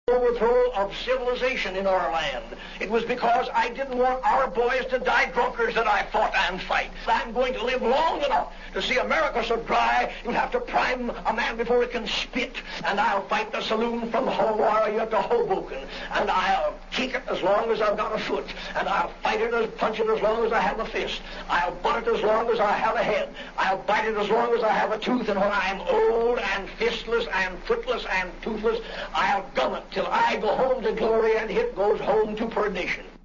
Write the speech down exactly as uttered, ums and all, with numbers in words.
overthrow of civilization in our land. It was because I didn't want our boys to die drunkards that I fought and fight. I'm going to live long enough to see America so dry you'll have to prime a man before he can spit. And I'll fight the saloon from Hawaii to Hoboken. And I'll kick it as long as I've got a foot. And I'll fight it and punch it as long as I have a fist. I'll butt it as long as I have a head. I'll bite it as long as I have a tooth. And when I'm old and fistless and footless and toothless, I'll gum it till I go home to glory and it goes home to perdition.